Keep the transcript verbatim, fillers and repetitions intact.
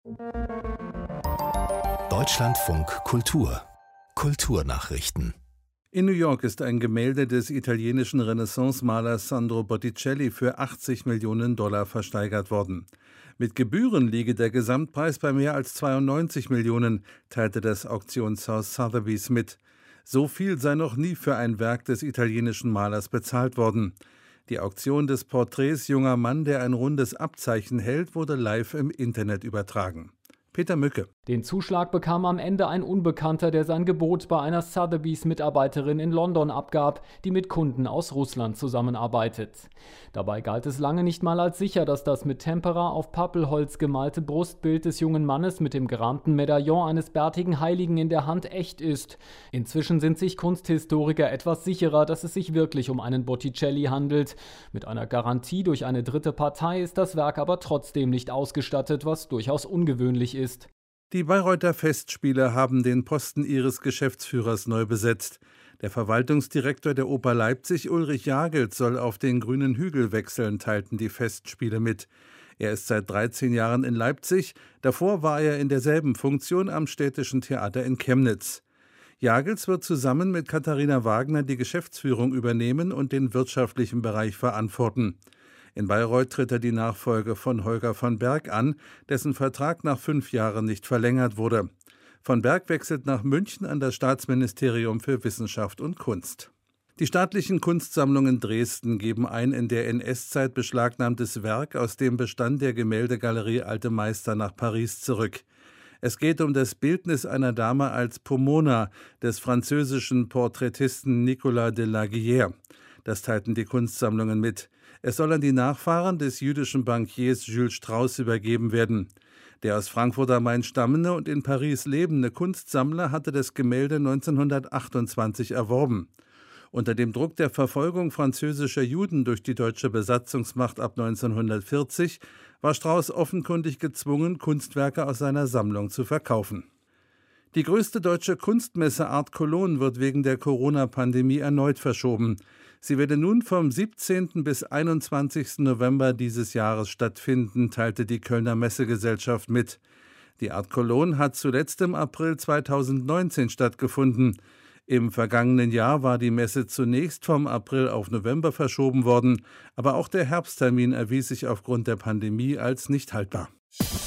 Deutschlandfunk Kultur Kulturnachrichten. In New York ist ein Gemälde des italienischen Renaissance-Malers Sandro Botticelli für achtzig Millionen Dollar versteigert worden. Mit Gebühren liege der Gesamtpreis bei mehr als zweiundneunzig Millionen, teilte das Auktionshaus Sotheby's mit. So viel sei noch nie für ein Werk des italienischen Malers bezahlt worden. Die Auktion des Porträts junger Mann, der ein rundes Abzeichen hält, wurde live im Internet übertragen. Peter Mücke. Den Zuschlag bekam am Ende ein Unbekannter, der sein Gebot bei einer Sotheby's-Mitarbeiterin in London abgab, die mit Kunden aus Russland zusammenarbeitet. Dabei galt es lange nicht mal als sicher, dass das mit Tempera auf Pappelholz gemalte Brustbild des jungen Mannes mit dem gerahmten Medaillon eines bärtigen Heiligen in der Hand echt ist. Inzwischen sind sich Kunsthistoriker etwas sicherer, dass es sich wirklich um einen Botticelli handelt. Mit einer Garantie durch eine dritte Partei ist das Werk aber trotzdem nicht ausgestattet, was durchaus ungewöhnlich ist. Ist. Die Bayreuther Festspiele haben den Posten ihres Geschäftsführers neu besetzt. Der Verwaltungsdirektor der Oper Leipzig, Ulrich Jagels, soll auf den grünen Hügel wechseln, teilten die Festspiele mit. Er ist seit dreizehn Jahren in Leipzig, davor war er in derselben Funktion am Städtischen Theater in Chemnitz. Jagels wird zusammen mit Katharina Wagner die Geschäftsführung übernehmen und den wirtschaftlichen Bereich verantworten. In Bayreuth tritt er die Nachfolge von Holger von Berg an, dessen Vertrag nach fünf Jahren nicht verlängert wurde. Von Berg wechselt nach München an das Staatsministerium für Wissenschaft und Kunst. Die staatlichen Kunstsammlungen Dresden geben ein in der N S-Zeit beschlagnahmtes Werk aus dem Bestand der Gemäldegalerie Alte Meister nach Paris zurück. Es geht um das Bildnis einer Dame als Pomona des französischen Porträtisten Nicolas de la Guillière. Das teilten die Kunstsammlungen mit. Es soll an die Nachfahren des jüdischen Bankiers Jules Strauss übergeben werden. Der aus Frankfurt am Main stammende und in Paris lebende Kunstsammler hatte das Gemälde neunzehnhundertachtundzwanzig erworben. Unter dem Druck der Verfolgung französischer Juden durch die deutsche Besatzungsmacht ab neunzehnhundertvierzig war Strauss offenkundig gezwungen, Kunstwerke aus seiner Sammlung zu verkaufen. Die größte deutsche Kunstmesse Art Cologne wird wegen der Corona-Pandemie erneut verschoben. Sie werde nun vom siebzehnten bis einundzwanzigsten November dieses Jahres stattfinden, teilte die Kölner Messegesellschaft mit. Die Art Cologne hat zuletzt im April zweitausendneunzehn stattgefunden. Im vergangenen Jahr war die Messe zunächst vom April auf November verschoben worden, aber auch der Herbsttermin erwies sich aufgrund der Pandemie als nicht haltbar.